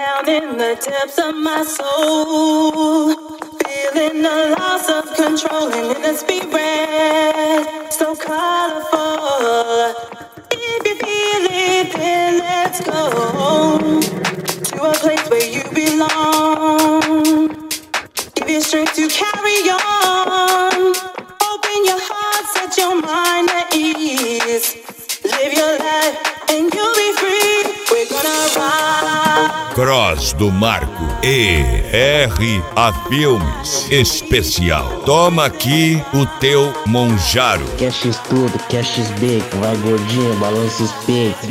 Down in the depths of my soul, feeling the loss of control and in the spirit, so colorful. If you feel it, then let's go to a place where you belong. Give you strength to carry on. Open your heart, set your mind at ease. Live your life and you'll be free. We're gonna ride. Cross do Marco ERA Filmes Especial. Toma aqui o teu Monjaro. Quer X tudo, quer X bacon. Vai gordinho, balança os peitos.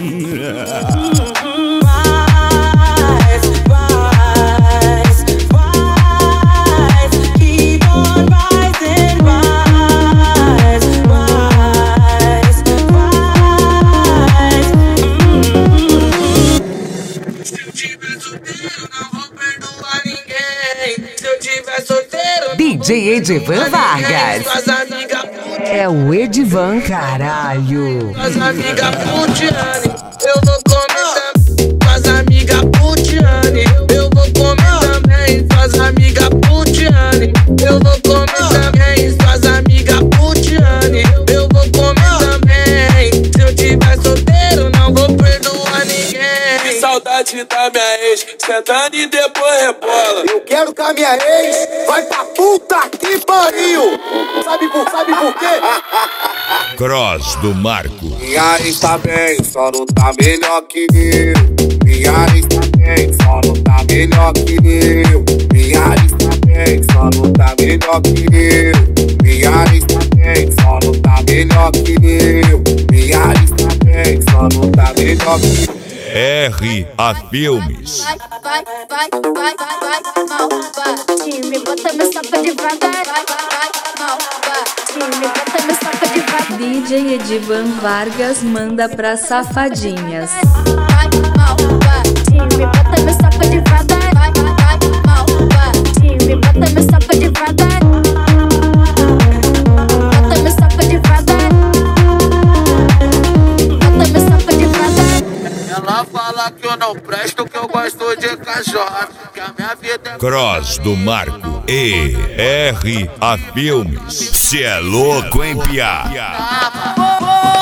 DJ Edivan Vargas. É o Edivan, caralho. As amigas putiane, eu vou comer também. As amigas putiane, eu vou comer também. As amigas putiane, eu vou comer também. As amigas putiane, eu vou comer também. Se eu tiver solteiro, não vou perdoar ninguém. Que saudade da minha ex, sentando e depois rebola. Eu quero que a minha ex vai pra puta que pariu. Sabe por quê? Cross do Marco. Minha ex tá bem, só não tá melhor que eu. Minha ex tá bem, só não tá melhor que eu. Minha ex tá bem, só não tá melhor que eu. Minha ex tá bem, só não tá melhor que eu. Minha ex tá bem, só não tá melhor que eu. ERA Filmes. Vai, malvadinho, me bota meu sapo devagar. Vai, malvadinho, me bota meu sapo devagar. DJ Edivan Vargas manda pra safadinhas. Vai, malvadinho, me bota meu sapo devagar. Vai, malvadinho, me bota meu sapo devagar. Bota meu sapo devagar. Bota meu sapo devagar. Ela fala que eu não presto, que eu gosto de cachorro. Que a minha vida é Cross do Marco ERA Filmes. Cê é louco, hein, piá?